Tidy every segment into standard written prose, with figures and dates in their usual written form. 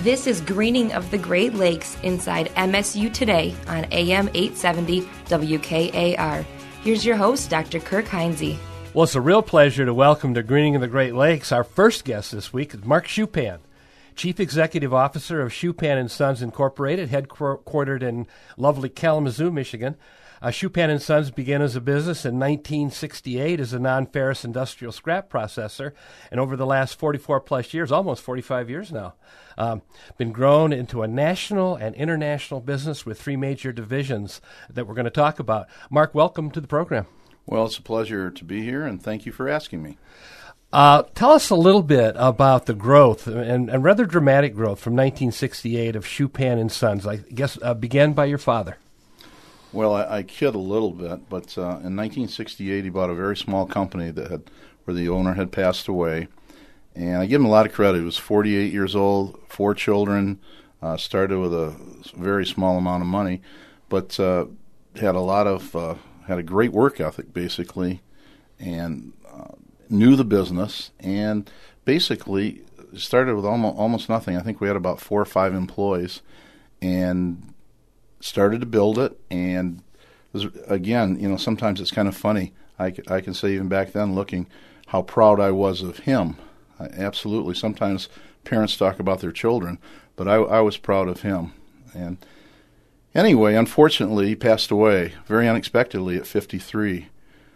This is Greening of the Great Lakes inside MSU Today on AM 870 WKAR. Here's your host, Dr. Kirk Heinze. Well, it's a real pleasure to welcome to Greening of the Great Lakes. Our first guest this week is Mark Schupan, Chief Executive Officer of Schupan & Sons Incorporated, headquartered in lovely Kalamazoo, Michigan. Schupan & Sons began as a business in 1968 as a non-ferrous industrial scrap processor, and over the last 44-plus years, almost 45 years now, been grown into a national and international business with three major divisions that we're going to talk about. Mark, welcome to the program. Well, it's a pleasure to be here, and thank you for asking me. Tell us a little bit about the growth, and rather dramatic growth, from 1968 of Schupan & Sons, I guess began by your father. Well, I kid a little bit, but in 1968 he bought a very small company where the owner had passed away, and I give him a lot of credit. He was 48 years old, 4 children, started with a very small amount of money, but had a great work ethic, basically, and knew the business, and basically started with almost nothing. I think we had about 4 or 5 employees, and started to build it. And again, sometimes it's kind of funny. I can say even back then, looking, how proud I was of him. Absolutely. Sometimes parents talk about their children, but I was proud of him. And anyway, unfortunately, he passed away very unexpectedly at 53.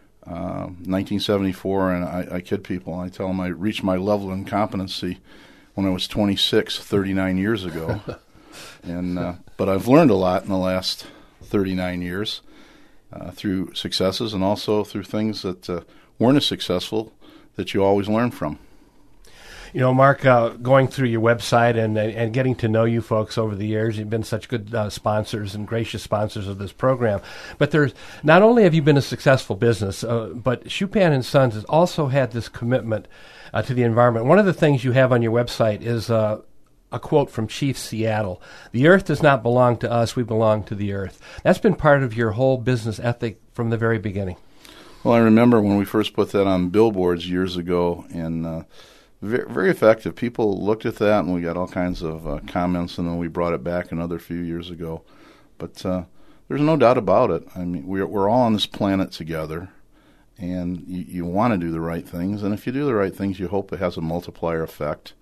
1974, and I kid people. I tell them I reached my level of incompetency when I was 26, 39 years ago. But I've learned a lot in the last 39 years through successes and also through things that weren't as successful that you always learn from. You know, Mark, going through your website and getting to know you folks over the years, you've been such good sponsors and gracious sponsors of this program. But not only have you been a successful business, but Schupan & Sons has also had this commitment to the environment. One of the things you have on your website is a quote from Chief Seattle: "The earth does not belong to us, we belong to the earth." That's been part of your whole business ethic from the very beginning. Well, I remember when we first put that on billboards years ago, and very, very effective. People looked at that, and we got all kinds of comments, and then we brought it back another few years ago. But there's no doubt about it. I mean, we're all on this planet together, and you want to do the right things, and if you do the right things, you hope it has a multiplier effect.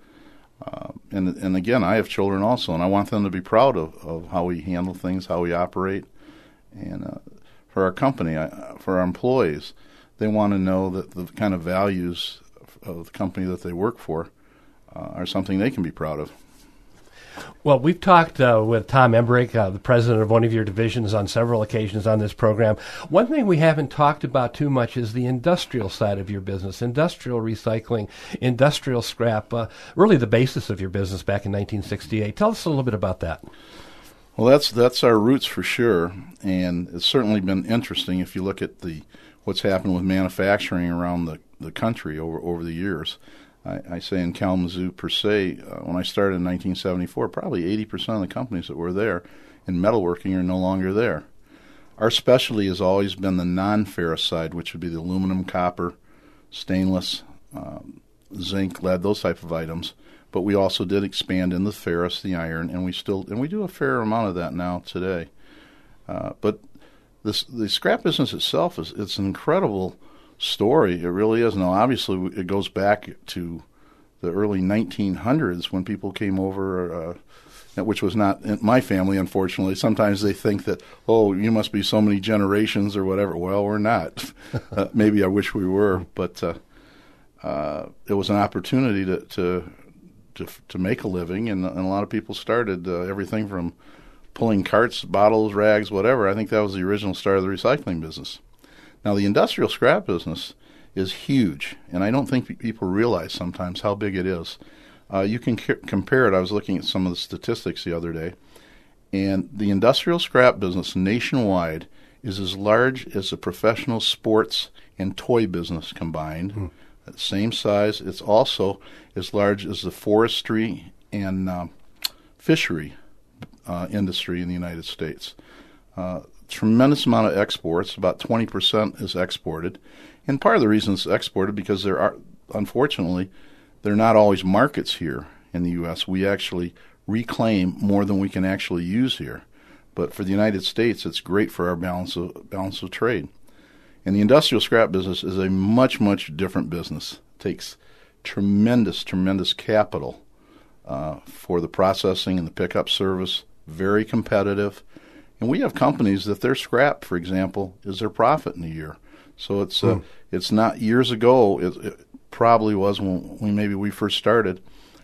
And again, I have children also, and I want them to be proud of how we handle things, how we operate. And for our company, for our employees, they want to know that the kind of values of the company that they work for are something they can be proud of. Well, we've talked with Tom Embrich, the president of one of your divisions, on several occasions on this program. One thing we haven't talked about too much is the industrial side of your business, industrial recycling, industrial scrap, really the basis of your business back in 1968. Tell us a little bit about that. Well, that's our roots for sure, and it's certainly been interesting if you look at what's happened with manufacturing around the country over the years. I say in Kalamazoo per se, when I started in 1974, probably 80% of the companies that were there in metalworking are no longer there. Our specialty has always been the non-ferrous side, which would be the aluminum, copper, stainless, zinc, lead, those type of items. But we also did expand in the ferrous, the iron, and we do a fair amount of that now today. But the scrap business itself it's an incredible story. It really is. Now, obviously, it goes back to the early 1900s when people came over, which was not in my family, unfortunately. Sometimes they think that, oh, you must be so many generations or whatever. Well, we're not. Maybe I wish we were, but it was an opportunity to make a living, and a lot of people started everything from pulling carts, bottles, rags, whatever. I think that was the original start of the recycling business. Now, the industrial scrap business is huge, and I don't think people realize sometimes how big it is. You can compare it. I was looking at some of the statistics the other day, and the industrial scrap business nationwide is as large as the professional sports and toy business combined. Same size. It's also as large as the forestry and fishery industry in the United States. Tremendous amount of exports. About 20% is exported. And part of the reason it's exported because unfortunately, there are not always markets here in the U.S. We actually reclaim more than we can actually use here. But for the United States, it's great for our balance of trade. And the industrial scrap business is a much, much different business. It takes tremendous, tremendous capital for the processing and the pickup service, very competitive. And we have companies that their scrap, for example, is their profit in a year. So it's not years ago, it probably was when maybe we first started,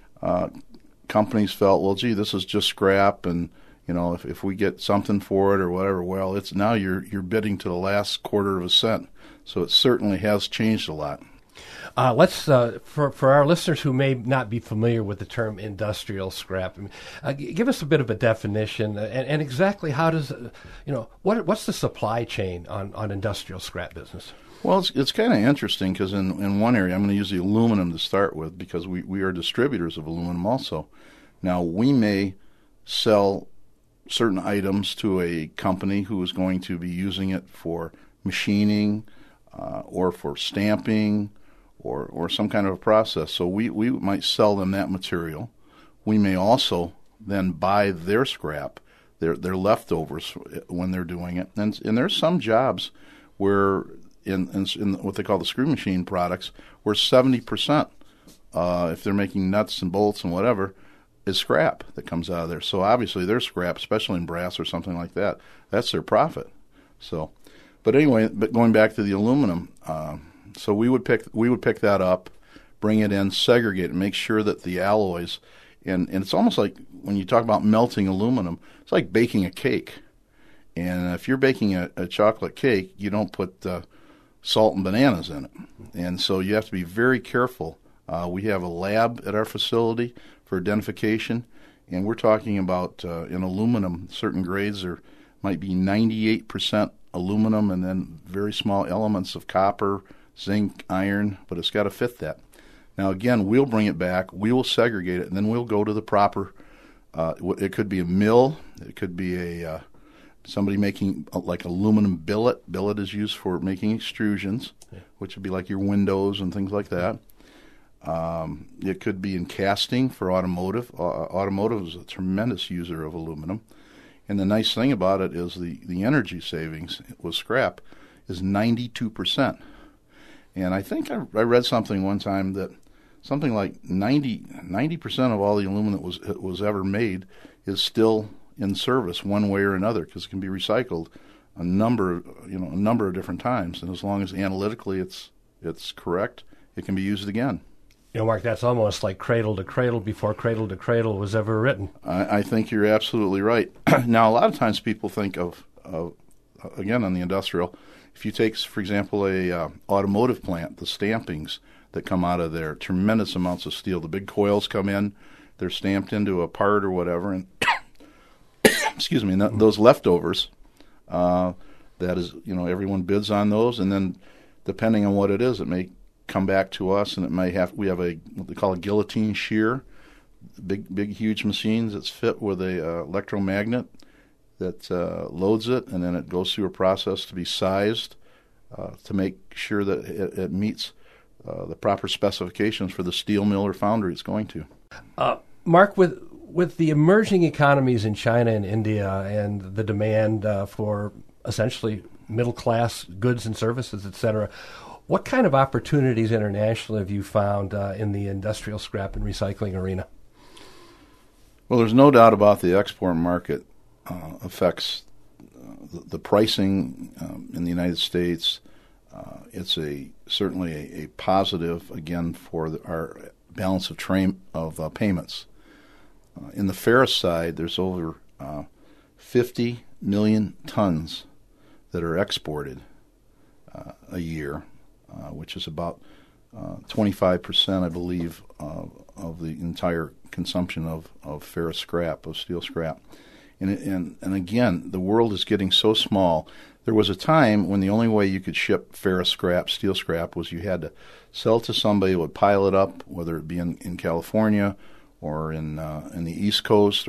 companies felt, well, gee, this is just scrap, and if we get something for it or whatever, well, it's now you're bidding to the last quarter of a cent. So it certainly has changed a lot. Let's for our listeners who may not be familiar with the term industrial scrap, give us a bit of a definition and exactly how does what's the supply chain on industrial scrap business? Well, it's kind of interesting because in one area, I'm going to use the aluminum to start with because we are distributors of aluminum also. Now, we may sell certain items to a company who is going to be using it for machining or for stamping or some kind of a process. So we might sell them that material. We may also then buy their scrap, their leftovers when they're doing it. And there's some jobs where in what they call the screw machine products, where 70%, if they're making nuts and bolts and whatever, is scrap that comes out of there. So obviously their scrap, especially in brass or something like that, that's their profit. So, but anyway, going back to the aluminum, so we would pick that up, bring it in, segregate it, make sure that the alloys, and it's almost like when you talk about melting aluminum, it's like baking a cake. And if you're baking a chocolate cake, you don't put salt and bananas in it. And so you have to be very careful. We have a lab at our facility for identification, and we're talking about in aluminum, certain grades there might be 98% aluminum and then very small elements of copper, zinc, iron, but it's got to fit that. Now, again, we'll bring it back, we will segregate it, and then we'll go to the proper, it could be a mill, it could be somebody making like aluminum billet. Billet is used for making extrusions, which would be like your windows and things like that. It could be in casting for automotive. Automotive is a tremendous user of aluminum. And the nice thing about it is the energy savings with scrap is 92%. And I think I read something one time that something like 90% of all the aluminum that was ever made is still in service one way or another because it can be recycled a number of different times. And as long as analytically it's correct, it can be used again. Mark, that's almost like cradle to cradle before cradle to cradle was ever written. I think you're absolutely right. Now, a lot of times people think of again, on the industrial, if you take, for example, a automotive plant, the stampings that come out of there, tremendous amounts of steel. The big coils come in, they're stamped into a part or whatever, and excuse me, and those leftovers, that is, everyone bids on those, and then depending on what it is, it may come back to us, and we have what they call a guillotine shear, big huge machines that's fit with a electromagnet that loads it, and then it goes through a process to be sized to make sure that it meets the proper specifications for the steel mill or foundry it's going to. Mark, with the emerging economies in China and India and the demand for essentially middle-class goods and services, et cetera, what kind of opportunities internationally have you found in the industrial scrap and recycling arena? Well, there's no doubt about the export market affects the pricing in the United States. It's certainly a positive, again, for our balance of payments. In the ferrous side, there's over 50 million tons that are exported a year, which is about 25%, I believe, of the entire consumption of ferrous scrap, of steel scrap. And again, the world is getting so small. There was a time when the only way you could ship ferrous scrap, steel scrap, was you had to sell to somebody who would pile it up, whether it be in California or in the East Coast,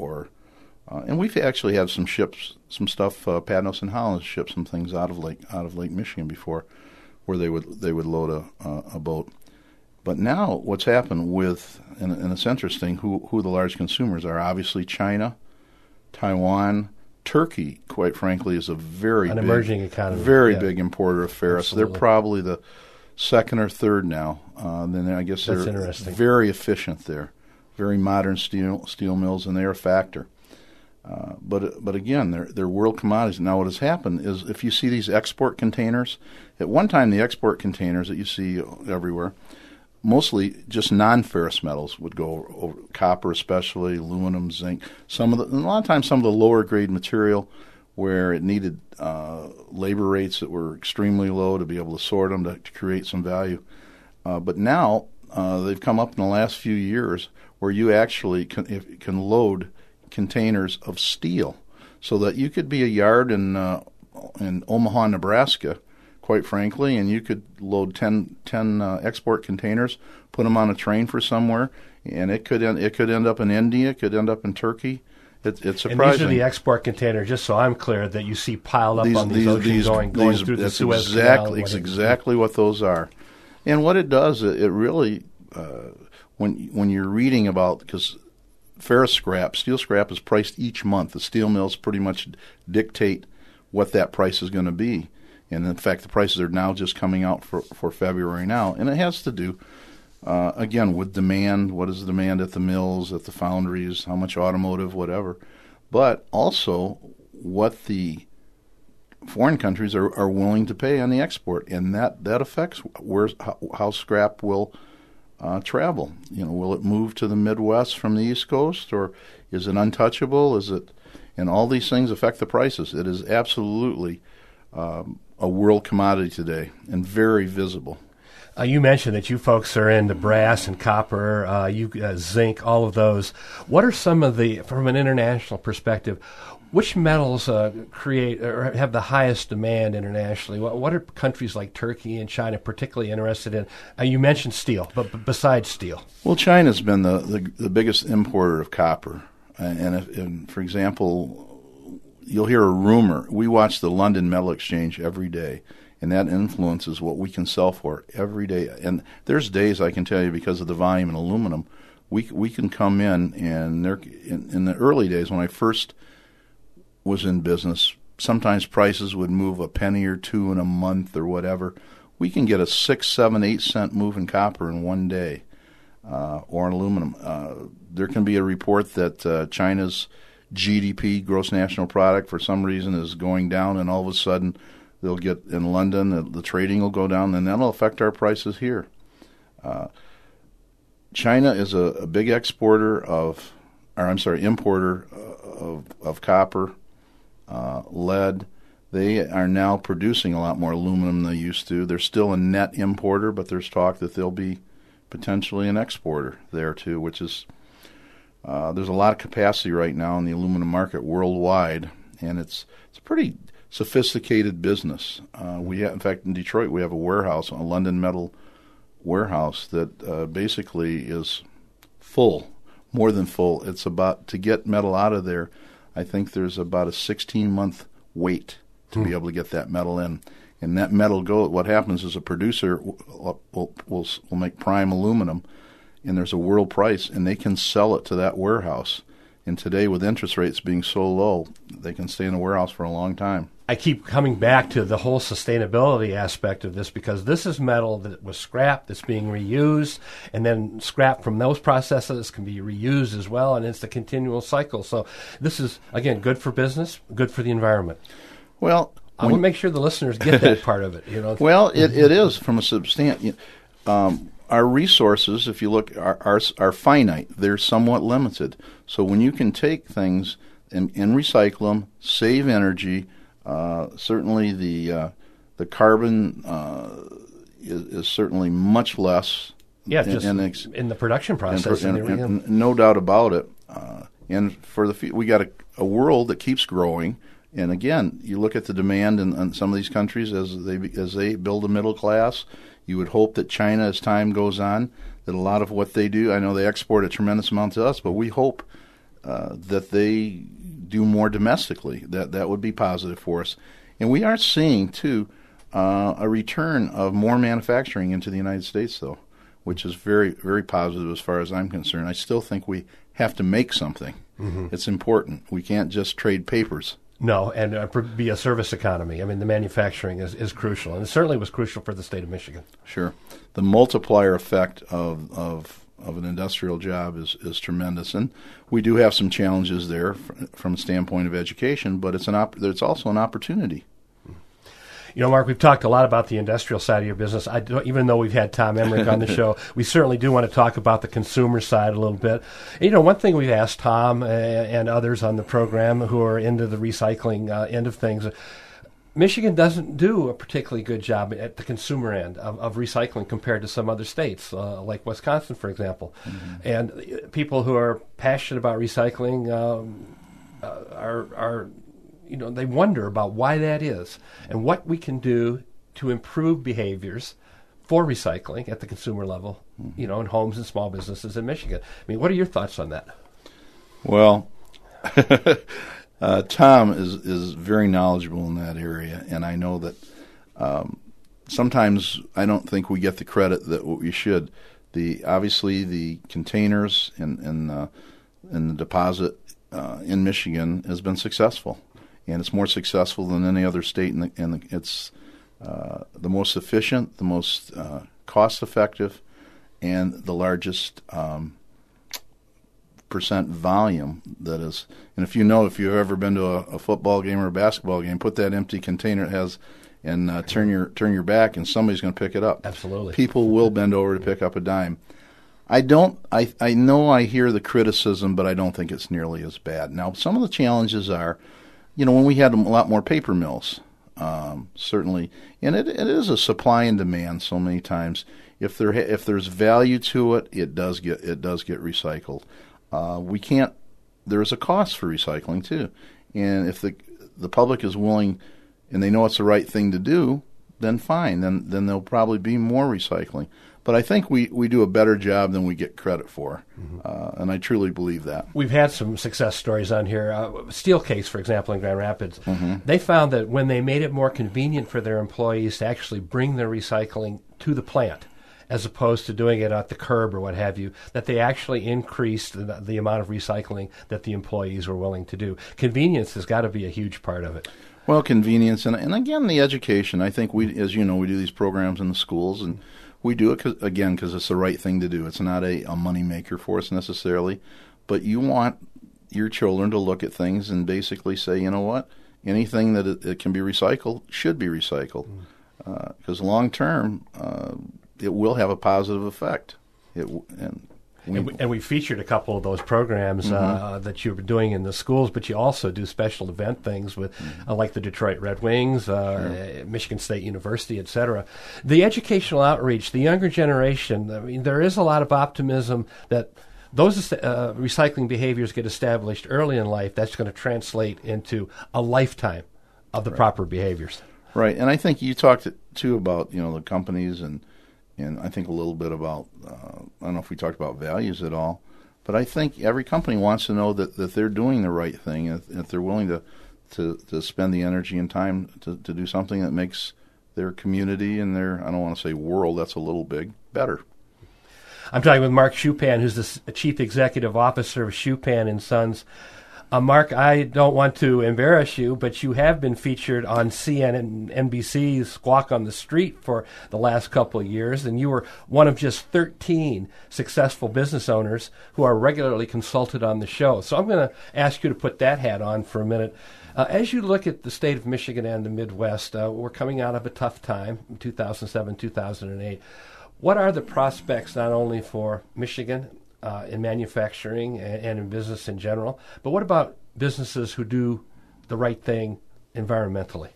and we've actually had some stuff. Padnos and Holland shipped some things out of Lake Michigan before, where they would load a boat. But now what's happened with, and it's interesting, who the large consumers are. Obviously China, Taiwan, Turkey, quite frankly, is an emerging economy. Very big importer of ferrous. Absolutely. They're probably the second or third now. Then I guess That's they're interesting. very efficient there. Very modern steel mills, and they're a factor. But again, they're world commodities. Now, what has happened is if you see these export containers, at one time the export containers that you see everywhere, mostly just non-ferrous metals would go over, copper especially, aluminum, zinc. A lot of times some of the lower grade material where it needed labor rates that were extremely low to be able to sort them to create some value. But now they've come up in the last few years where you actually can load containers of steel, so that you could be a yard in Omaha, Nebraska, quite frankly, and you could load 10 export containers, put them on a train for somewhere, and it could end up in India, it could end up in Turkey. It's surprising. And these are the export containers, just so I'm clear, that you see piled up on these oceans going through the Suez Canal. It's exactly what those are. And what it does, it really, when you're reading about, because ferrous scrap, steel scrap is priced each month. The steel mills pretty much dictate what that price is going to be. And in fact, the prices are now just coming out for February now. And it has to do, again, with demand. What is the demand at the mills, at the foundries, how much automotive, whatever. But also what the foreign countries are willing to pay on the export. And that affects how scrap will travel. Will it move to the Midwest from the East Coast, or is it untouchable? And all these things affect the prices. It is absolutely a world commodity today, and very visible. You mentioned that you folks are into brass and copper, zinc, all of those. What are some of from an international perspective, which metals create or have the highest demand internationally? What are countries like Turkey and China particularly interested in? You mentioned steel, but besides steel? Well, China's been the biggest importer of copper. And for example, you'll hear a rumor. We watch the London Metal Exchange every day, and that influences what we can sell for every day. And there's days, I can tell you, because of the volume in aluminum, we can come in, and in the early days when I first was in business, sometimes prices would move a penny or two in a month or whatever. We can get a 6, 7, 8 cent move in copper in one day, or in aluminum. There can be a report that China's GDP, gross national product, for some reason is going down, and all of a sudden they'll get in London, the trading will go down, and that'll affect our prices here. China is a big importer of copper, lead. They are now producing a lot more aluminum than they used to. They're still a net importer, but there's talk that they'll be potentially an exporter there too, which is there's a lot of capacity right now in the aluminum market worldwide, and it's a pretty sophisticated business. In fact, in Detroit, we have a warehouse, a London Metal warehouse that basically is full, more than full. It's about, to get metal out of there, I think there's about a 16-month wait to be able to get that metal in. And that metal what happens is a producer will make prime aluminum, and there's a world price, and they can sell it to that warehouse. And today, with interest rates being so low, they can stay in the warehouse for a long time. I keep coming back to the whole sustainability aspect of this, because this is metal that was scrapped that's being reused, and then scrap from those processes can be reused as well, and it's the continual cycle. So this is, again, good for business, good for the environment. Well, I want to make sure the listeners get that part of it. Well, it is from a substantial. Our resources, if you look, are finite. They're somewhat limited. So when you can take things and recycle them, save energy, certainly the carbon is certainly much less. Yeah, in the production process. And no doubt about it. And for we got a world that keeps growing. And again, you look at the demand in some of these countries as they build a middle class. You would hope that China, as time goes on, that a lot of what they do, I know they export a tremendous amount to us, but we hope that they do more domestically. That would be positive for us. And we are seeing, too, a return of more manufacturing into the United States, though. which is very, very positive as far as I'm concerned. I still think we have to make something. It's important. We can't just trade papers. No, and be a service economy. I mean, the manufacturing is crucial, and it certainly was crucial for the state of Michigan. Sure. The multiplier effect of an industrial job is tremendous, and we do have some challenges there from a standpoint of education, but it's also an opportunity. You know, Mark, we've talked a lot about the industrial side of your business. Even though we've had Tom Emmerich on the show, we certainly do want to talk about the consumer side a little bit. You know, one thing we've asked Tom and others on the program who are into the recycling end of things, Michigan doesn't do a particularly good job at the consumer end of recycling compared to some other states, like Wisconsin, for example. And people who are passionate about recycling are you know, they wonder about why that is and what we can do to improve behaviors for recycling at the consumer level, you know, in homes and small businesses in Michigan. I mean, what are your thoughts on that? Well, Tom is very knowledgeable in that area, and I know that sometimes I don't think we get the credit that we should. Obviously the containers and the deposit in Michigan has been successful. And it's more successful than any other state, and it's the most efficient, the most cost-effective, and the largest percent volume that is. And if you've ever been to a football game or a basketball game, put that empty container it has, and turn your back, and somebody's going to pick it up. Absolutely, people will bend over to pick up a dime. I know I hear the criticism, but I don't think it's nearly as bad. Now, some of the challenges are, you know, when we had a lot more paper mills, certainly, and it is a supply and demand. So many times, if there's value to it, it does get recycled. There is a cost for recycling too, and if the public is willing and they know it's the right thing to do, then fine. Then there'll probably be more recycling. But I think we do a better job than we get credit for, and I truly believe that. We've had some success stories on here. Steelcase, for example, in Grand Rapids, they found that when they made it more convenient for their employees to actually bring their recycling to the plant, as opposed to doing it at the curb or what have you, that they actually increased the amount of recycling that the employees were willing to do. Convenience has got to be a huge part of it. Well, convenience, and again, the education. I think as you know, we do these programs in the schools, and we do it because it's the right thing to do. It's not a money maker for us necessarily, but you want your children to look at things and basically say, you know what, anything that it can be recycled should be recycled, because long term it will have a positive effect. And we featured a couple of those programs that you were doing in the schools, but you also do special event things with, like the Detroit Red Wings, Michigan State University, et cetera. The educational outreach, the younger generation, I mean, there is a lot of optimism that those recycling behaviors get established early in life. That's going to translate into a lifetime of the proper behaviors. Right, and I think you talked too about, you know, the companies and I think a little bit about, I don't know if we talked about values at all, but I think every company wants to know that they're doing the right thing, if they're willing to spend the energy and time to do something that makes their community and their, I don't want to say world, that's a little big, better. I'm talking with Mark Schupan, who's the Chief Executive Officer of Schupan & Sons. Mark, I don't want to embarrass you, but you have been featured on CNN and NBC's Squawk on the Street for the last couple of years, and you were one of just 13 successful business owners who are regularly consulted on the show. So I'm going to ask you to put that hat on for a minute. As you look at the state of Michigan and the Midwest, we're coming out of a tough time, 2007, 2008. What are the prospects not only for Michigan in manufacturing and in business in general, but what about businesses who do the right thing environmentally?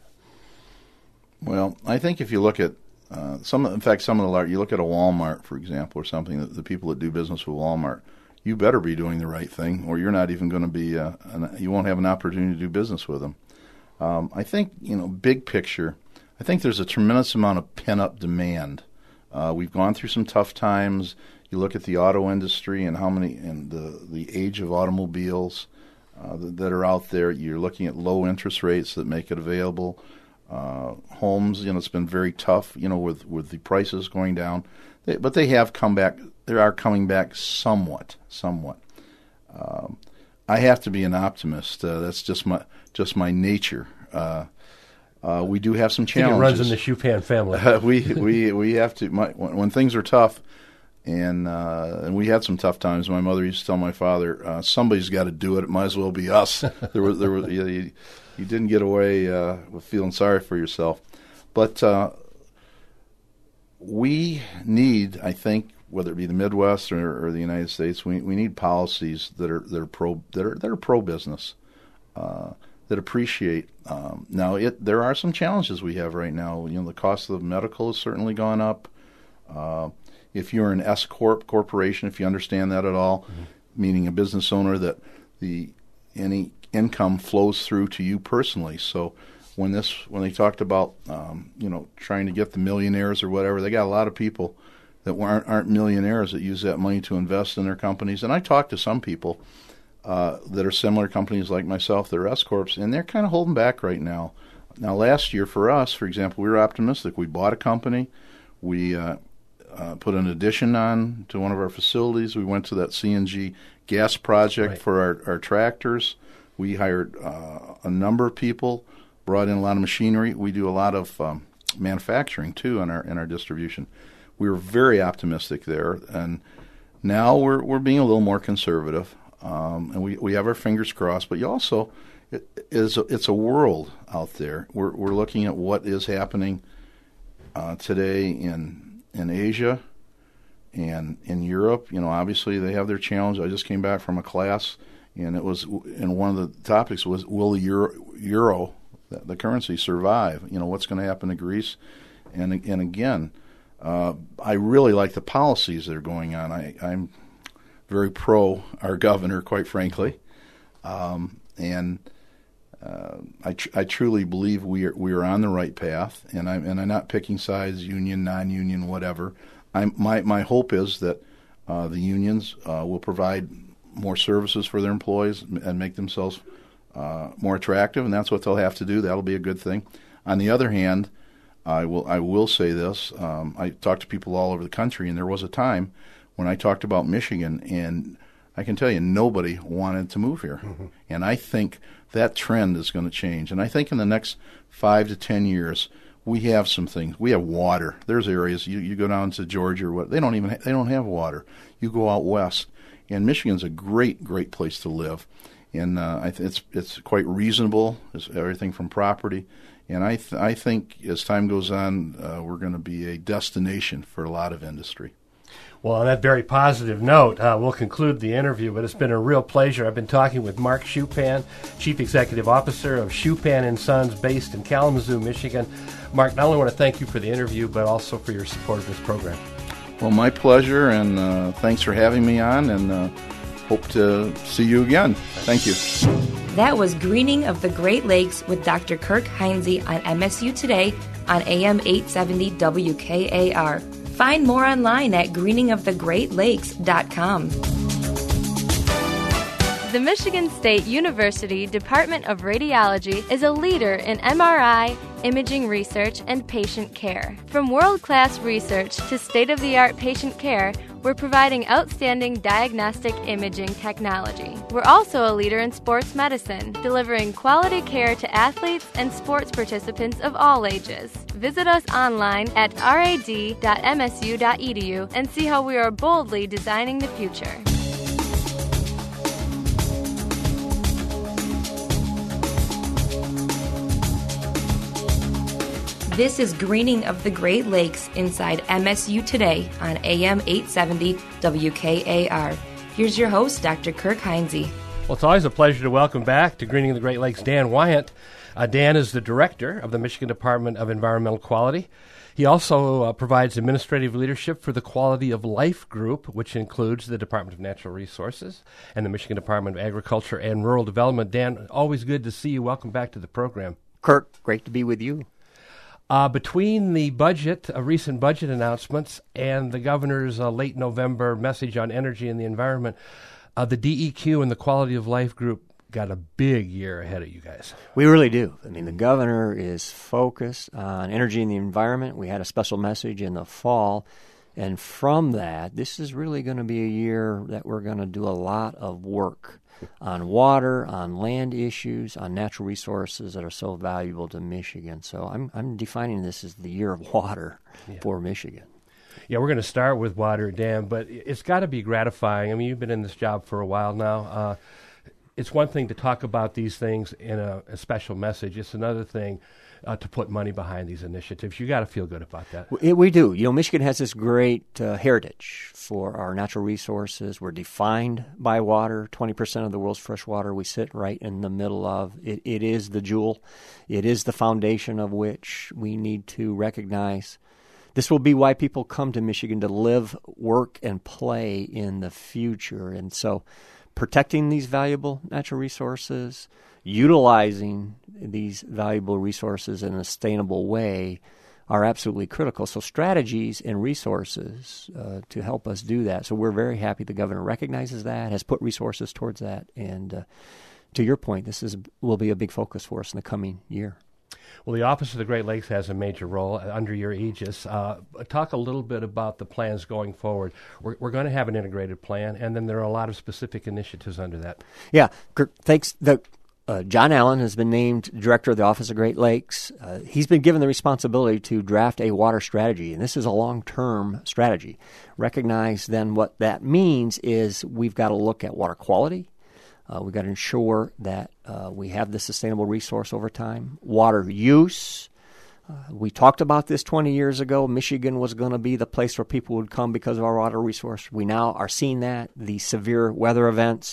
Well, I think if you look at some of the large, you look at a Walmart, for example, or something, the people that do business with Walmart, you better be doing the right thing, or you're not even going to be, you won't have an opportunity to do business with them. I think, you know, big picture, I think there's a tremendous amount of pent-up demand. We've gone through some tough times. You look at the auto industry and the age of automobiles that are out there. You're looking at low interest rates that make it available. homes. It's been very tough, with the prices going down. But they have come back. They are coming back somewhat. I have to be an optimist. That's just my nature. We do have some challenges. It runs in the Schupan family. We have to when things are tough, and we had some tough times. My mother used to tell my father, "Somebody's got to do it. It might as well be us." You didn't get away with feeling sorry for yourself, but we need, I think, whether it be the Midwest or the United States, we need policies that are pro business, that appreciate. Now, there are some challenges we have right now. The cost of medical has certainly gone up. If you're an S corporation, if you understand that at all, meaning a business owner, that any income flows through to you personally. So when they talked about trying to get the millionaires or whatever, they got a lot of people that aren't millionaires that use that money to invest in their companies. And I talked to some people that are similar companies like myself, they're S corps, and they're kind of holding back right now. Now, last year for us, for example, we were optimistic. We bought a company. We put an addition on to one of our facilities. We went to that CNG gas project for our tractors. We hired a number of people, brought in a lot of machinery. We do a lot of manufacturing too in our distribution. We were very optimistic there, and now we're being a little more conservative, and we have our fingers crossed. But it's a world out there. We're looking at what is happening today in Asia and in Europe. Obviously they have their challenge. I just came back from a class, and one of the topics was, will the euro, the currency, survive? What's going to happen to Greece? And again, I really like the policies that are going on. I'm very pro our governor, quite frankly, and I truly believe we are on the right path. And I'm not picking sides, union, non-union, whatever. My hope is that the unions will provide more services for their employees and make themselves more attractive, and that's what they'll have to do. That'll be a good thing. On the other hand, I will say this. I talked to people all over the country, and there was a time when I talked about Michigan, and I can tell you nobody wanted to move here. Mm-hmm. And I think that trend is going to change. And I think in the next 5 to 10 years, we have some things. We have water. There's areas you go down to Georgia or what, they don't have water. You go out west, and Michigan's a great place to live. And it's quite reasonable. It's everything from property. And I think as time goes on, we're going to be a destination for a lot of industry. Well, on that very positive note, we'll conclude the interview, but it's been a real pleasure. I've been talking with Mark Schupan, Chief Executive Officer of Schupan & Sons, based in Kalamazoo, Michigan. Mark, not only want to thank you for the interview, but also for your support of this program. Well, my pleasure, and thanks for having me on, and hope to see you again. Thank you. That was Greening of the Great Lakes with Dr. Kirk Heinze on MSU Today on AM 870 WKAR. Find more online at greeningofthegreatlakes.com. The Michigan State University Department of Radiology is a leader in MRI, imaging research, and patient care. From world-class research to state-of-the-art patient care, we're providing outstanding diagnostic imaging technology. We're also a leader in sports medicine, delivering quality care to athletes and sports participants of all ages. Visit us online at rad.msu.edu and see how we are boldly designing the future. This is Greening of the Great Lakes inside MSU Today on AM 870 WKAR. Here's your host, Dr. Kirk Heinze. Well, it's always a pleasure to welcome back to Greening of the Great Lakes Dan Wyant. Dan is the director of the Michigan Department of Environmental Quality. He also provides administrative leadership for the Quality of Life Group, which includes the Department of Natural Resources and the Michigan Department of Agriculture and Rural Development. Dan, always good to see you. Welcome back to the program. Kirk, great to be with you. Between the recent budget announcements and the governor's late November message on energy and the environment, the DEQ and the Quality of Life Group got a big year ahead of you guys. We really do. I mean, the governor is focused on energy and the environment. We had a special message in the fall. And from that, this is really going to be a year that we're going to do a lot of work on water, on land issues, on natural resources that are so valuable to Michigan. So I'm defining this as the year of water for Michigan. Yeah, we're going to start with water, Dan, but it's got to be gratifying. I mean, you've been in this job for a while now. It's one thing to talk about these things in a special message. It's another thing to put money behind these initiatives. You got to feel good about that. We do. You know, Michigan has this great heritage for our natural resources. We're defined by water. 20% of the world's fresh water we sit right in the middle of. It is the jewel. It is the foundation of which we need to recognize. This will be why people come to Michigan to live, work, and play in the future. And so protecting these valuable natural resources, utilizing these valuable resources in a sustainable way are absolutely critical. So strategies and resources to help us do that. So we're very happy the governor recognizes that, has put resources towards that. And to your point, this will be a big focus for us in the coming year. Well, the Office of the Great Lakes has a major role under your aegis. Talk a little bit about the plans going forward. We're going to have an integrated plan, and then there are a lot of specific initiatives under that. Yeah, thanks. John Allen has been named Director of the Office of Great Lakes. He's been given the responsibility to draft a water strategy, and this is a long-term strategy. Recognize then what that means is we've got to look at water quality. We've got to ensure that we have the sustainable resource over time. Water use. We talked about this 20 years ago. Michigan was going to be the place where people would come because of our water resource. We now are seeing that. The severe weather events,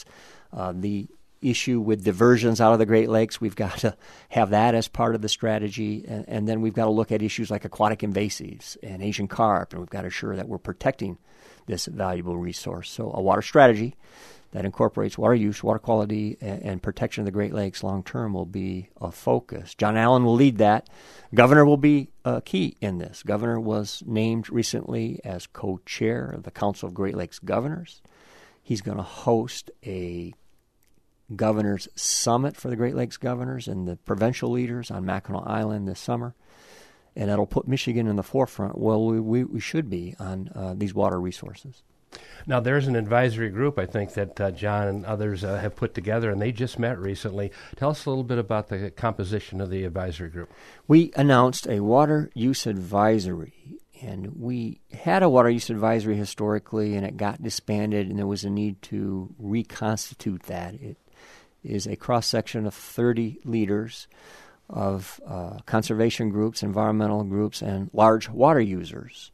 the issue with diversions out of the Great Lakes, we've got to have that as part of the strategy. And then we've got to look at issues like aquatic invasives and Asian carp, and we've got to ensure that we're protecting this valuable resource. So a water strategy that incorporates water use, water quality, and protection of the Great Lakes long-term will be a focus. John Allen will lead that. Governor will be key in this. Governor was named recently as co-chair of the Council of Great Lakes Governors. He's going to host a Governor's Summit for the Great Lakes governors and the provincial leaders on Mackinac Island this summer. And that'll put Michigan in the forefront. Well, we should be on these water resources. Now, there's an advisory group, I think, that John and others have put together, and they just met recently. Tell us a little bit about the composition of the advisory group. We announced a water use advisory, and we had a water use advisory historically, and it got disbanded, and there was a need to reconstitute that. It is a cross-section of 30 leaders of conservation groups, environmental groups, and large water users.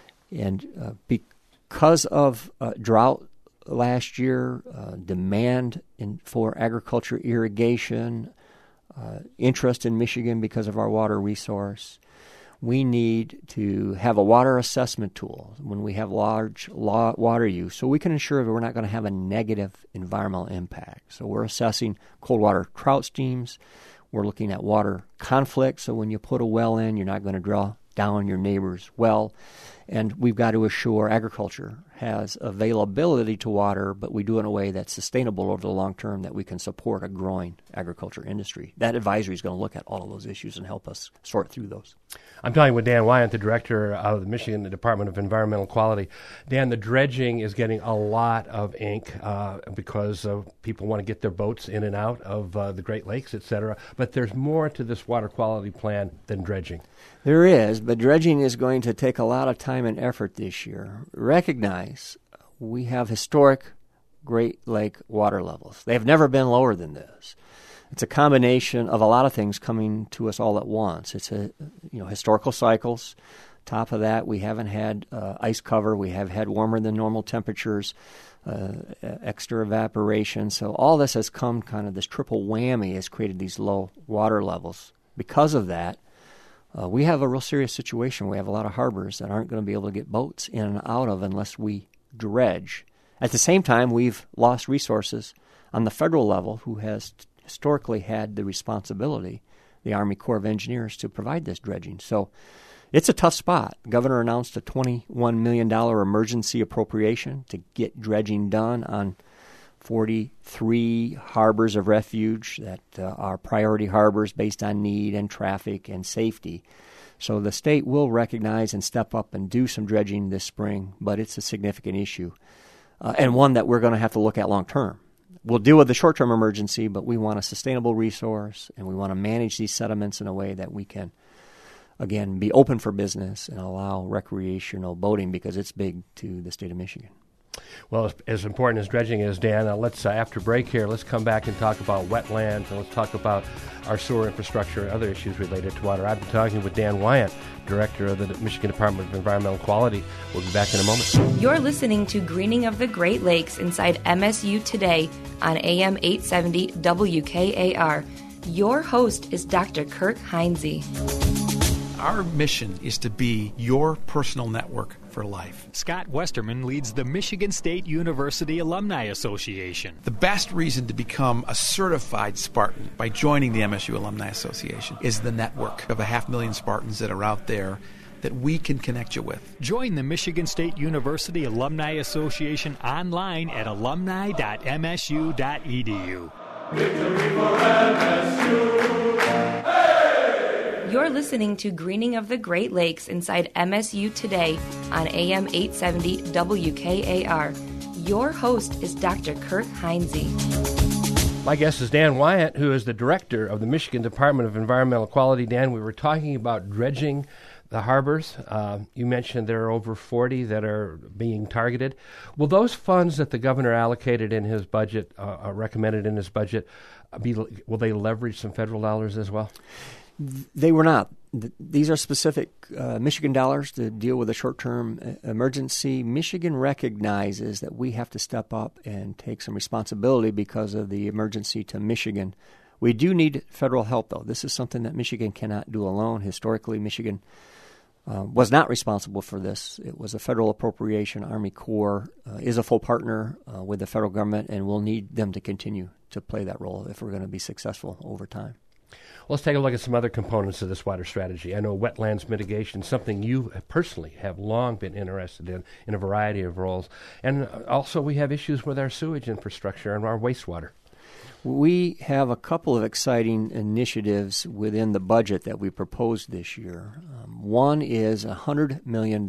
And because of drought last year, demand for agriculture irrigation, interest in Michigan because of our water resource, we need to have a water assessment tool when we have large water use so we can ensure that we're not going to have a negative environmental impact. So we're assessing cold water trout streams. We're looking at water conflict, so when you put a well in, you're not going to draw down your neighbor's well. And we've got to assure agriculture has availability to water, but we do it in a way that's sustainable over the long term, that we can support a growing agriculture industry. That advisory is going to look at all of those issues and help us sort through those. I'm talking with Dan Wyant, the director of the Michigan Department of Environmental Quality. Dan, the dredging is getting a lot of ink because people want to get their boats in and out of the Great Lakes, et cetera. But there's more to this water quality plan than dredging. There is, but dredging is going to take a lot of time and effort this year. Recognize we have historic Great Lake water levels. They have never been lower than this. It's a combination of a lot of things coming to us all at once. It's historical cycles. Top of that, we haven't had ice cover. We have had warmer than normal temperatures, extra evaporation. So all this has come kind of this triple whammy has created these low water levels. Because of that, we have a real serious situation. We have a lot of harbors that aren't going to be able to get boats in and out of unless we dredge. At the same time, we've lost resources on the federal level, who has historically had the responsibility, the Army Corps of Engineers, to provide this dredging. So it's a tough spot. The governor announced a $21 million emergency appropriation to get dredging done on 43 harbors of refuge that are priority harbors based on need and traffic and safety. So the state will recognize and step up and do some dredging this spring, but it's a significant issue and one that we're going to have to look at long term. We'll deal with the short-term emergency, but we want a sustainable resource, and we want to manage these sediments in a way that we can, again, be open for business and allow recreational boating because it's big to the state of Michigan. Well, as important as dredging is, Dan, let's, after break here, let's come back and talk about wetlands, and let's talk about our sewer infrastructure and other issues related to water. I've been talking with Dan Wyant, Director of the Michigan Department of Environmental Quality. We'll be back in a moment. You're listening to Greening of the Great Lakes inside MSU Today on AM 870 WKAR. Your host is Dr. Kirk Heinze. Our mission is to be your personal network for life. Scott Westerman leads the Michigan State University Alumni Association. The best reason to become a certified Spartan by joining the MSU Alumni Association is the network of 500,000 Spartans that are out there that we can connect you with. Join the Michigan State University Alumni Association online at alumni.msu.edu. Victory for MSU! You're listening to Greening of the Great Lakes inside MSU Today on AM 870 WKAR. Your host is Dr. Kirk Heinze. My guest is Dan Wyant, who is the Director of the Michigan Department of Environmental Quality. Dan, we were talking about dredging the harbors. You mentioned there are over 40 that are being targeted. Will those funds that the governor allocated in his budget, recommended in his budget, will they leverage some federal dollars as well? They were not. These are specific Michigan dollars to deal with a short-term emergency. Michigan recognizes that we have to step up and take some responsibility because of the emergency to Michigan. We do need federal help, though. This is something that Michigan cannot do alone. Historically, Michigan was not responsible for this. It was a federal appropriation. Army Corps is a full partner with the federal government, and we'll need them to continue to play that role if we're going to be successful over time. Let's take a look at some other components of this water strategy. I know wetlands mitigation, something you personally have long been interested in a variety of roles. And also we have issues with our sewage infrastructure and our wastewater. We have a couple of exciting initiatives within the budget that we proposed this year. One is $100 million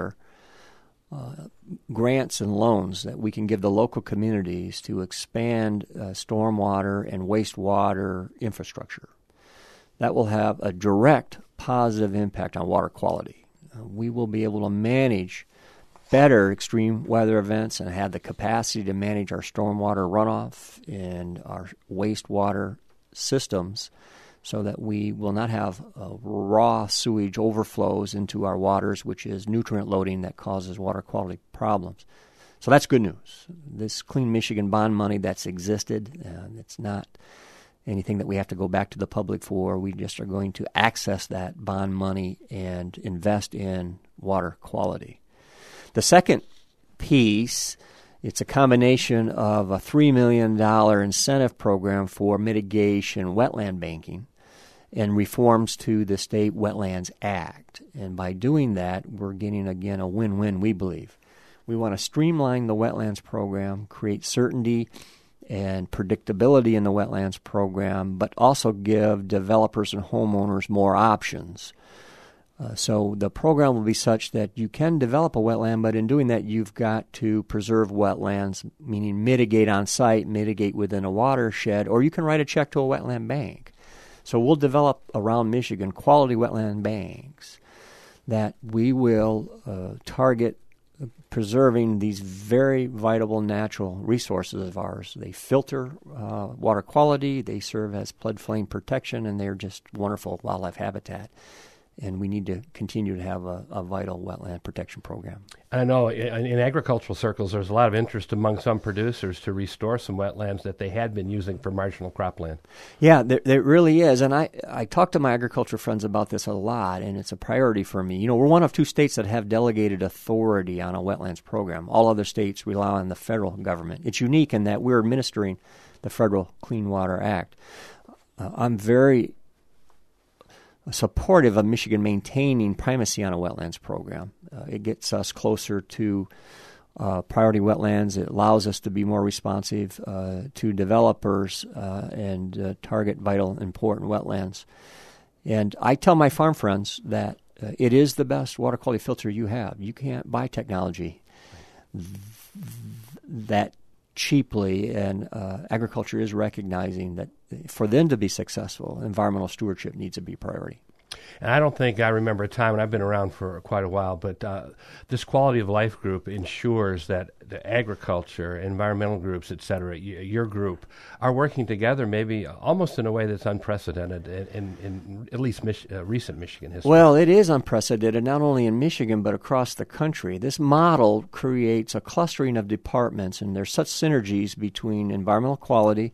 grants and loans that we can give the local communities to expand stormwater and wastewater infrastructure. That will have a direct positive impact on water quality. We will be able to manage better extreme weather events and have the capacity to manage our stormwater runoff and our wastewater systems so that we will not have raw sewage overflows into our waters, which is nutrient loading that causes water quality problems. So that's good news. This Clean Michigan bond money that's existed, it's not anything that we have to go back to the public for. We just are going to access that bond money and invest in water quality. The second piece, it's a combination of a $3 million incentive program for mitigation wetland banking and reforms to the State Wetlands Act. And by doing that, we're getting, again, a win-win, we believe. We want to streamline the wetlands program, create certainty and predictability in the wetlands program, but also give developers and homeowners more options. So the program will be such that you can develop a wetland, but in doing that, you've got to preserve wetlands, meaning mitigate on site, mitigate within a watershed, or you can write a check to a wetland bank. So we'll develop around Michigan quality wetland banks that we will target preserving these very vital natural resources of ours. They filter water quality, they serve as floodplain protection, and they're just wonderful wildlife habitat. And we need to continue to have a vital wetland protection program. I know in agricultural circles there's a lot of interest among some producers to restore some wetlands that they had been using for marginal cropland. Yeah, there really is. And I talk to my agriculture friends about this a lot, and it's a priority for me. You know, we're one of two states that have delegated authority on a wetlands program. All other states rely on the federal government. It's unique in that we're administering the Federal Clean Water Act. I'm very supportive of Michigan maintaining primacy on a wetlands program. It gets us closer to priority wetlands. It allows us to be more responsive to developers and target vital, important wetlands. And I tell my farm friends that it is the best water quality filter you have. You can't buy technology that cheaply, and agriculture is recognizing that for them to be successful, environmental stewardship needs to be a priority. And I don't think I remember a time, and I've been around for quite a while, but this quality of life group ensures that the agriculture, environmental groups, et cetera, your group, are working together maybe almost in a way that's unprecedented in at least recent Michigan history. Well, it is unprecedented, not only in Michigan, but across the country. This model creates a clustering of departments, and there's such synergies between environmental quality,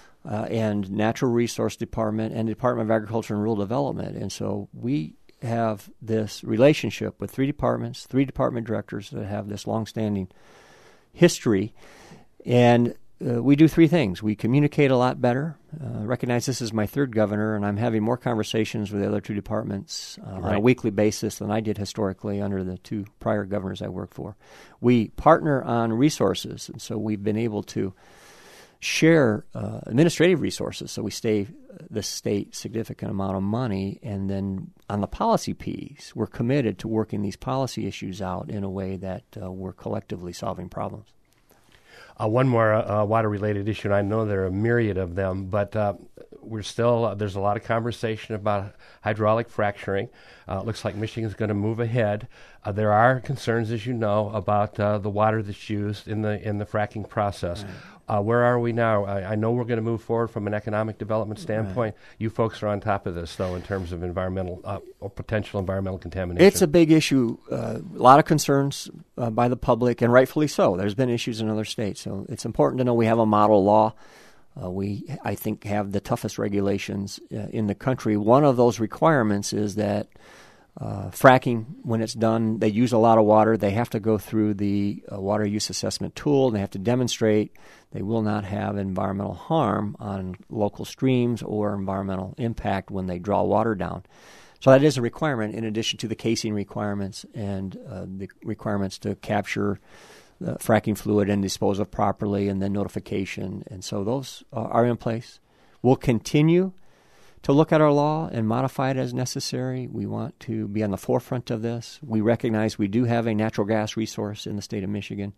and Natural Resource Department and Department of Agriculture and Rural Development. And so we have this relationship with three departments, three department directors that have this longstanding history. And we do three things. We communicate a lot better. Recognize this is my third governor, and I'm having more conversations with the other two departments on a weekly basis than I did historically under the two prior governors I worked for. We partner on resources, and so we've been able to share administrative resources, so we save the state significant amount of money. And then on the policy piece, we're committed to working these policy issues out in a way that we're collectively solving problems. One more water-related issue, and I know there are a myriad of them, but we're still there's a lot of conversation about hydraulic fracturing. Looks like Michigan's going to move ahead. There are concerns, as you know, about the water that's used in the fracking process. Where are we now? I know we're going to move forward from an economic development standpoint. Right. You folks are on top of this, though, in terms of environmental or potential environmental contamination. It's a big issue. A lot of concerns by the public, and rightfully so. There's been issues in other states, so it's important to know we have a model law. We, I think, have the toughest regulations in the country. One of those requirements is that fracking, when it's done, they use a lot of water. They have to go through the water use assessment tool. They have to demonstrate they will not have environmental harm on local streams or environmental impact when they draw water down. So that is a requirement in addition to the casing requirements and the requirements to capture the fracking fluid and dispose of properly, and then notification. And so those are in place. We'll continue to look at our law and modify it as necessary. We want to be on the forefront of this. We recognize we do have a natural gas resource in the state of Michigan.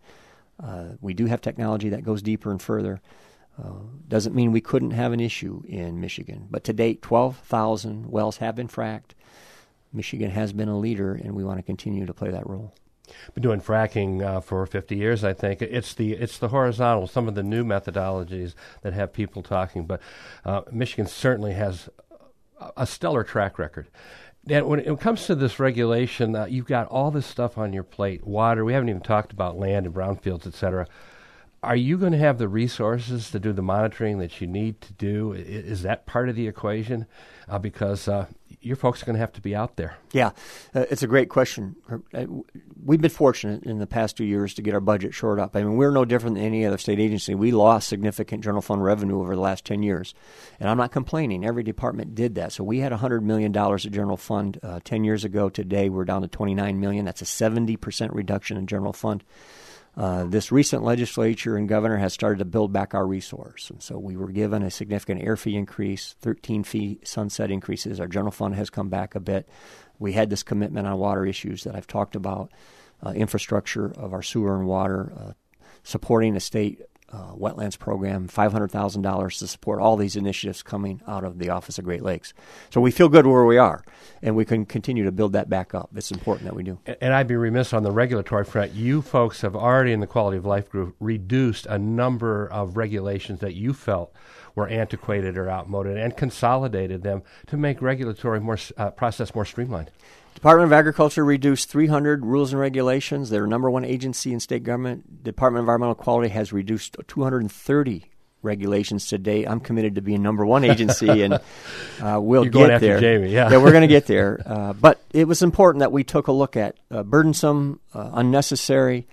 We do have technology that goes deeper and further. Doesn't mean we couldn't have an issue in Michigan. But to date, 12,000 wells have been fracked. Michigan has been a leader, and we want to continue to play that role. Been doing fracking for 50 years, I think. It's the horizontal, some of the new methodologies that have people talking, but Michigan certainly has a stellar track record. And when it comes to this regulation, you've got all this stuff on your plate, water. We haven't even talked about land and brownfields, et cetera. Are you going to have the resources to do the monitoring that you need to do? Is that part of the equation? Because your folks are going to have to be out there. Yeah, it's a great question. We've been fortunate in the past 2 years to get our budget shored up. I mean, we're no different than any other state agency. We lost significant general fund revenue over the last 10 years. And I'm not complaining. Every department did that. So we had $100 million of general fund 10 years ago. Today, we're down to $29 million. That's a 70% reduction in general fund. This recent legislature and governor has started to build back our resource. And so we were given a significant air fee increase, 13 fee sunset increases. Our general fund has come back a bit. We had this commitment on water issues that I've talked about, infrastructure of our sewer and water, supporting a state wetlands program, $500,000 to support all these initiatives coming out of the Office of Great Lakes. So we feel good where we are, and we can continue to build that back up. It's important that we do. And I'd be remiss on the regulatory front. You folks have already in the Quality of Life group reduced a number of regulations that you felt were antiquated or outmoded and consolidated them to make regulatory process more streamlined. Department of Agriculture reduced 300 rules and regulations. They're number one agency in state government. Department of Environmental Quality has reduced 230 regulations to date. I'm committed to being number one agency, and we'll You're going get after there. Jamie, yeah. Yeah, we're going to get there. But it was important that we took a look at burdensome, unnecessary,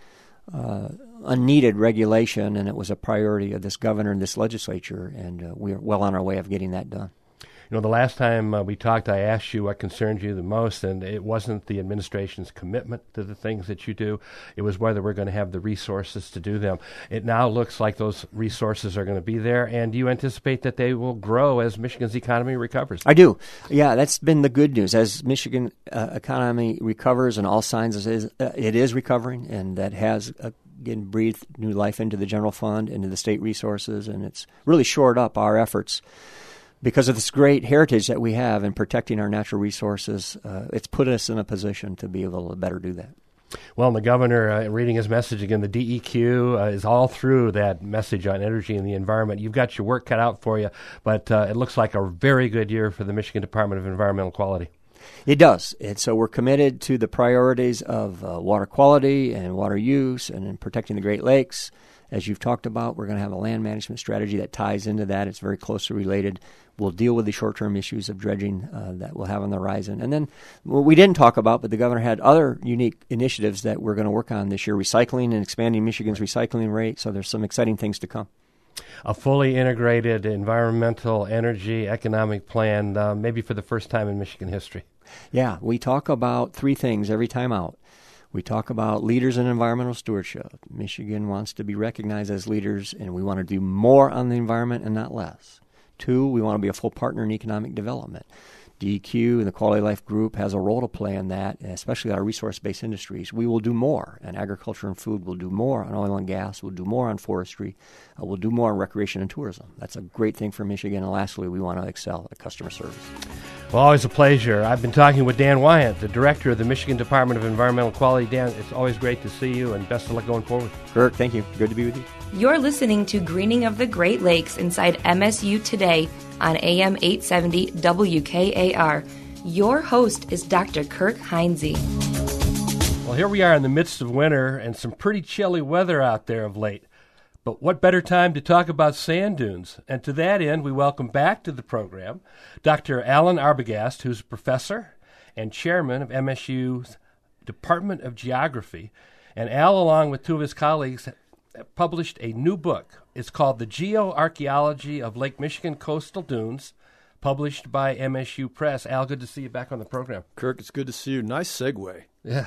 unneeded regulation, and it was a priority of this governor and this legislature, and we're well on our way of getting that done. The last time we talked, I asked you what concerned you the most, and it wasn't the administration's commitment to the things that you do. It was whether we're going to have the resources to do them. It now looks like those resources are going to be there, and you anticipate that they will grow as Michigan's economy recovers. I do. Yeah, that's been the good news. As Michigan economy recovers, and all signs it is recovering, and that has again breathed new life into the general fund, into the state resources, and it's really shored up our efforts. Because of this great heritage that we have in protecting our natural resources, it's put us in a position to be able to better do that. Well, and the governor, reading his message again, the DEQ is all through that message on energy and the environment. You've got your work cut out for you, but it looks like a very good year for the Michigan Department of Environmental Quality. It does. And so we're committed to the priorities of water quality and water use and in protecting the Great Lakes. As you've talked about, we're going to have a land management strategy that ties into that. It's very closely related. We'll deal with the short-term issues of dredging that we'll have on the horizon. And then what we didn't talk about, but the governor had other unique initiatives that we're going to work on this year, recycling and expanding Michigan's recycling rate. So there's some exciting things to come. A fully integrated environmental, energy, economic plan, maybe for the first time in Michigan history. Yeah, we talk about three things every time out. We talk about leaders in environmental stewardship. Michigan wants to be recognized as leaders, and we want to do more on the environment and not less. 2, we want to be a full partner in economic development. DEQ and the Quality Life Group has a role to play in that, especially our resource-based industries. We will do more in agriculture and food. We'll do more on oil and gas. We'll do more on forestry. We'll do more on recreation and tourism. That's a great thing for Michigan. And lastly, we want to excel at customer service. Well, always a pleasure. I've been talking with Dan Wyant, the Director of the Michigan Department of Environmental Quality. Dan, it's always great to see you, and best of luck going forward. Kirk, thank you. Good to be with you. You're listening to Greening of the Great Lakes inside MSU Today on AM 870 WKAR. Your host is Dr. Kirk Heinze. Well, here we are in the midst of winter and some pretty chilly weather out there of late. But what better time to talk about sand dunes? And to that end, we welcome back to the program Dr. Alan Arbogast, who's a professor and chairman of MSU's Department of Geography. And Al, along with 2 of his colleagues, published a new book. It's called The Geoarchaeology of Lake Michigan Coastal Dunes, published by MSU Press. Al, good to see you back on the program. Kirk, it's good to see you. Nice segue. Yeah.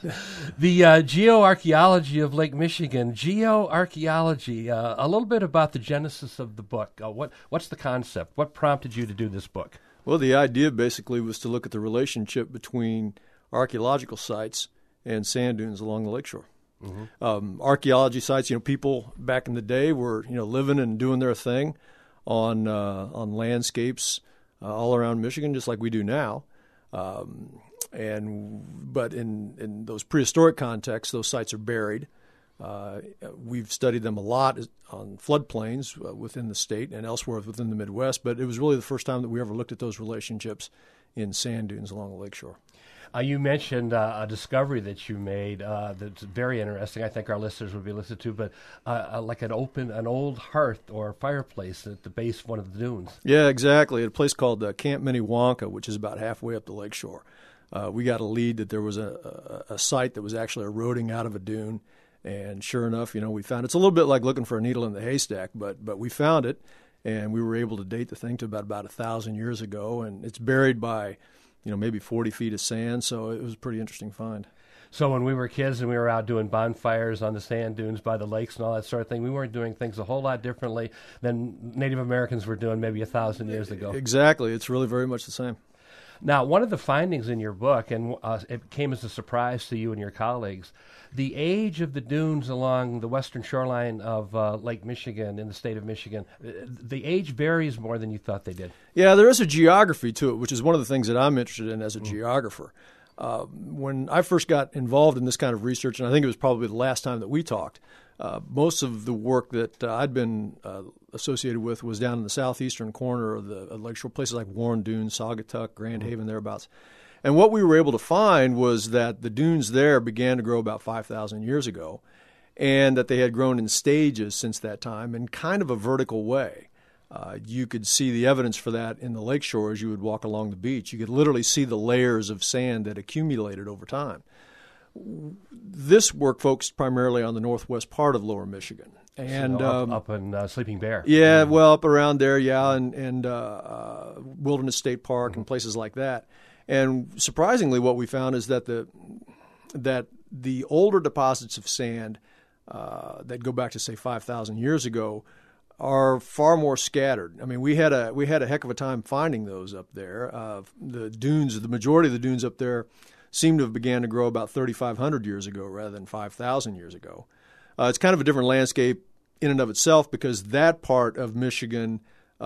The Geoarchaeology of Lake Michigan. Geoarchaeology, a little bit about the genesis of the book. What's the concept? What prompted you to do this book? Well, the idea basically was to look at the relationship between archaeological sites and sand dunes along the lakeshore. Mm-hmm. Archaeology sites, people back in the day were, living and doing their thing on landscapes all around Michigan, just like we do now. But in those prehistoric contexts, those sites are buried. We've studied them a lot on floodplains within the state and elsewhere within the Midwest, but it was really the first time that we ever looked at those relationships in sand dunes along the lakeshore. You mentioned a discovery that you made that's very interesting. I think our listeners would be listened to, but like an old hearth or fireplace at the base of one of the dunes. Yeah, exactly. At a place called Camp Minnewanka, which is about halfway up the lakeshore. We got a lead that there was a site that was actually eroding out of a dune, and sure enough, we found it's a little bit like looking for a needle in the haystack, but we found it, and we were able to date the thing to about 1,000 years ago, and it's buried by maybe 40 feet of sand, so it was a pretty interesting find. So when we were kids and we were out doing bonfires on the sand dunes by the lakes and all that sort of thing, we weren't doing things a whole lot differently than Native Americans were doing maybe 1,000 years ago. Exactly. It's really very much the same. Now, one of the findings in your book, and it came as a surprise to you and your colleagues, the age of the dunes along the western shoreline of Lake Michigan in the state of Michigan, the age varies more than you thought they did. Yeah, there is a geography to it, which is one of the things that I'm interested in as a geographer. When I first got involved in this kind of research, and I think it was probably the last time that we talked, most of the work that I'd been associated with was down in the southeastern corner of the lakeshore, places like Warren Dunes, Saugatuck, Grand Haven, thereabouts. And what we were able to find was that the dunes there began to grow about 5,000 years ago, and that they had grown in stages since that time in kind of a vertical way. You could see the evidence for that in the lakeshore as you would walk along the beach. You could literally see the layers of sand that accumulated over time. this work focused primarily on the northwest part of Lower Michigan. And so up in Sleeping Bear. Yeah, well, up around there, yeah, and Wilderness State Park and places like that. And surprisingly, what we found is that the older deposits of sand that go back to, say, 5,000 years ago are far more scattered. I mean, we had a heck of a time finding those up there. The majority of the dunes up there seem to have began to grow about 3,500 years ago rather than 5,000 years ago. It's kind of a different landscape in and of itself because that part of Michigan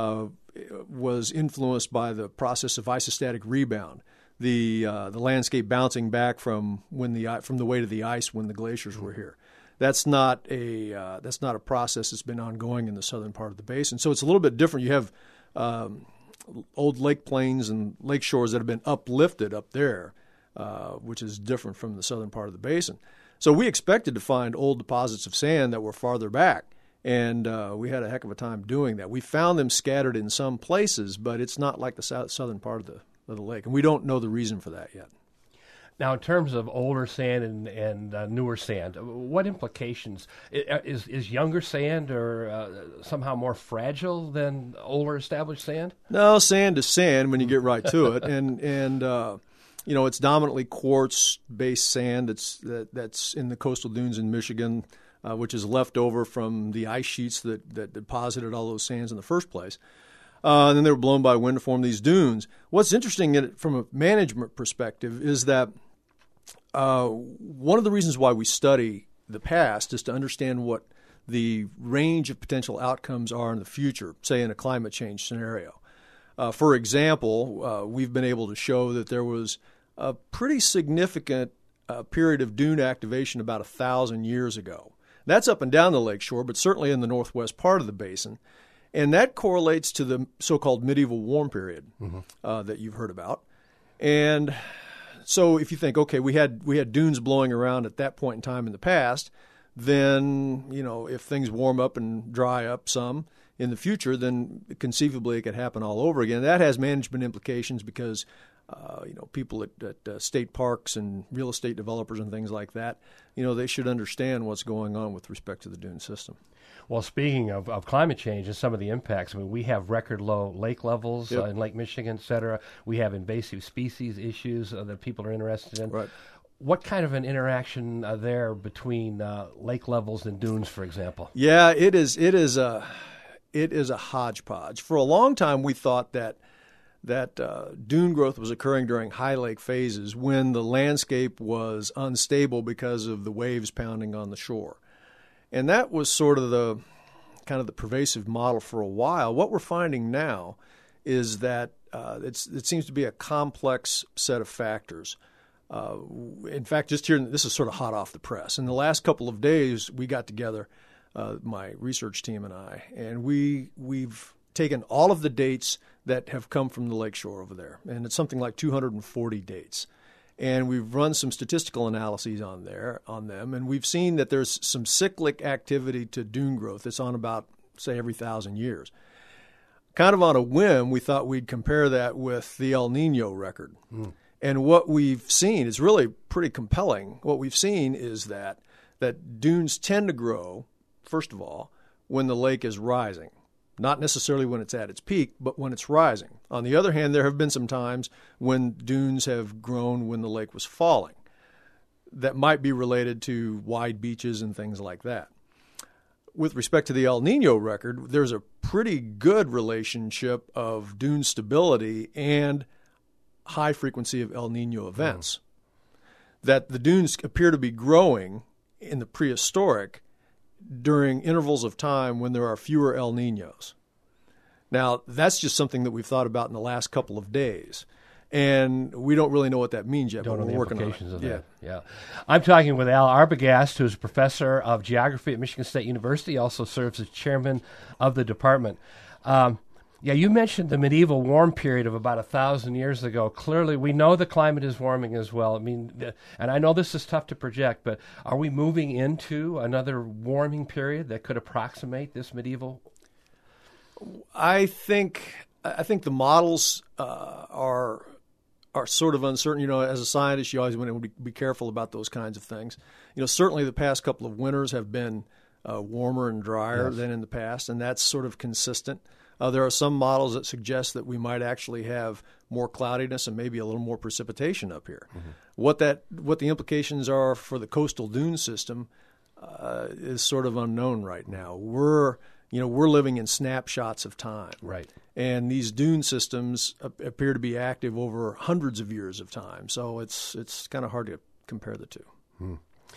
was influenced by the process of isostatic rebound, the landscape bouncing back from the weight of the ice when the glaciers were here. That's not a process that's been ongoing in the southern part of the basin. So it's a little bit different. You have old lake plains and lake shores that have been uplifted up there, which is different from the southern part of the basin. So we expected to find old deposits of sand that were farther back, and we had a heck of a time doing that. We found them scattered in some places, but it's not like the southern part of the lake, and we don't know the reason for that yet. Now, in terms of older sand and newer sand, what implications? Is younger sand or somehow more fragile than older established sand? No, sand is sand when you get right to it, and it's dominantly quartz-based sand that's in the coastal dunes in Michigan, which is left over from the ice sheets that deposited all those sands in the first place. And then they were blown by wind to form these dunes. What's interesting from a management perspective is that one of the reasons why we study the past is to understand what the range of potential outcomes are in the future, say in a climate change scenario. For example, we've been able to show that there was a pretty significant period of dune activation about 1,000 years ago. That's up and down the lakeshore, but certainly in the northwest part of the basin. And that correlates to the so-called medieval warm period that you've heard about. And so if you think, okay, we had dunes blowing around at that point in time in the past, then, if things warm up and dry up some in the future, then conceivably it could happen all over again. That has management implications because, people at state parks and real estate developers and things like that, they should understand what's going on with respect to the dune system. Well, speaking of climate change and some of the impacts, I mean, we have record low lake levels in Lake Michigan, et cetera. We have invasive species issues that people are interested in. Right. What kind of an interaction there between lake levels and dunes, for example? Yeah, it is a hodgepodge. For a long time, we thought that dune growth was occurring during high lake phases when the landscape was unstable because of the waves pounding on the shore. And that was sort of the pervasive model for a while. What we're finding now is that it seems to be a complex set of factors. In fact, just here, this is sort of hot off the press. In the last couple of days, we got together, my research team and I, and we've taken all of the dates that have come from the lakeshore over there, and it's something like 240 dates. And we've run some statistical analyses on them, and we've seen that there's some cyclic activity to dune growth that's on about, say, every 1,000 years. Kind of on a whim, we thought we'd compare that with the El Nino record. And what we've seen is really pretty compelling. What we've seen is that dunes tend to grow, first of all, when the lake is rising. Not necessarily when it's at its peak, but when it's rising. On the other hand, there have been some times when dunes have grown when the lake was falling. That might be related to wide beaches and things like that. With respect to the El Nino record, there's a pretty good relationship of dune stability and high frequency of El Nino events. That the dunes appear to be growing in the prehistoric during intervals of time when there are fewer El Ninos. Now, that's just something that we've thought about in the last couple of days. And we don't really know what that means yet, but we're working on it. Of that. Yeah. I'm talking with Al Arbogast, who's a professor of geography at Michigan State University. He also serves as chairman of the department. You mentioned the medieval warm period of about 1,000 years ago. Clearly, we know the climate is warming as well. I mean, and I know this is tough to project, but are we moving into another warming period that could approximate this medieval? I think the models are are sort of uncertain. As a scientist, you always want to be careful about those kinds of things. Certainly the past couple of winters have been warmer and drier than in the past, and that's sort of consistent. There are some models that suggest that we might actually have more cloudiness and maybe a little more precipitation up here. What the implications are for the coastal dune system is sort of unknown right now. We're living in snapshots of time. Right. And these dune systems appear to be active over hundreds of years of time. So it's kind of hard to compare the two.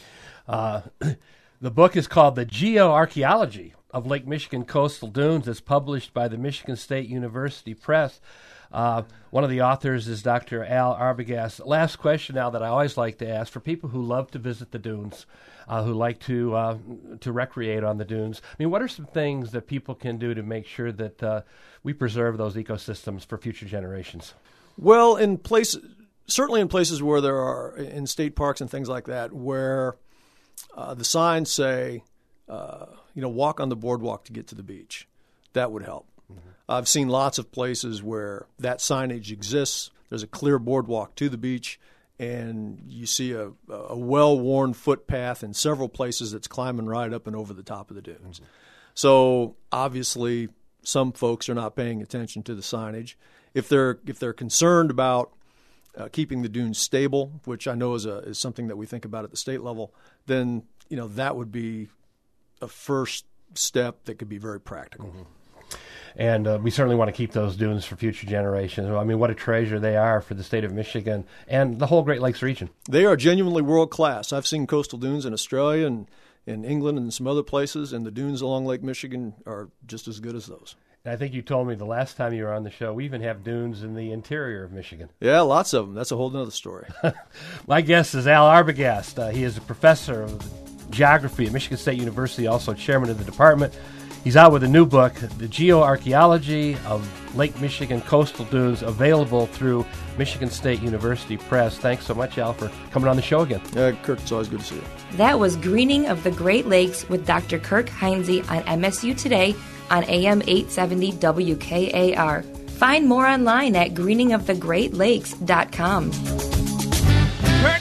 The book is called The Geoarchaeology of Lake Michigan Coastal Dunes. It's published by the Michigan State University Press. One of the authors is Dr. Al Arbogast. Last question now that I always like to ask for people who love to visit the dunes, who like to recreate on the dunes. I mean, what are some things that people can do to make sure that we preserve those ecosystems for future generations? Well, certainly in places where there are, in state parks and things like that, where the signs say, walk on the boardwalk to get to the beach. That would help. I've seen lots of places where that signage exists. There's a clear boardwalk to the beach, and you see a well-worn footpath in several places that's climbing right up and over the top of the dunes. So obviously, some folks are not paying attention to the signage. If they're concerned about keeping the dunes stable, which I know is something that we think about at the state level, then that would be a first step that could be very practical. And we certainly want to keep those dunes for future generations. I mean, what a treasure they are for the state of Michigan and the whole Great Lakes region. They are genuinely world-class. I've seen coastal dunes in Australia and in England and some other places, and the dunes along Lake Michigan are just as good as those. And I think you told me the last time you were on the show, we even have dunes in the interior of Michigan. Yeah, lots of them. That's a whole other story. My guest is Al Arbogast. He is a professor of geography at Michigan State University, also chairman of the department. He's out with a new book, The Geoarchaeology of Lake Michigan Coastal Dunes, available through Michigan State University Press. Thanks so much, Al, for coming on the show again. Kirk, it's always good to see you. That was Greening of the Great Lakes with Dr. Kirk Heinze on MSU Today on AM 870 WKAR. Find more online at greeningofthegreatlakes.com. Turn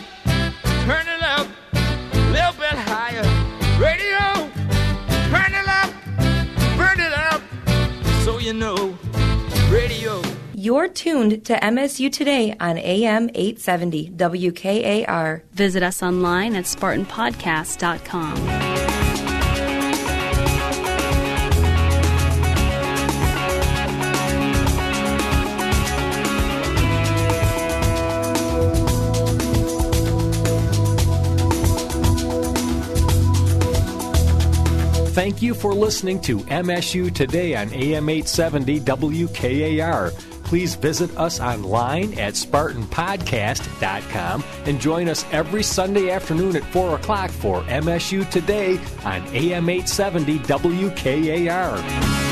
it up, a little bit higher. Radio, turn it up, burn it up, so you know, radio. You're tuned to MSU Today on AM 870 WKAR. Visit us online at SpartanPodcast.com. Thank you for listening to MSU Today on AM 870 WKAR. Please visit us online at SpartanPodcast.com and join us every Sunday afternoon at 4 o'clock for MSU Today on AM 870 WKAR.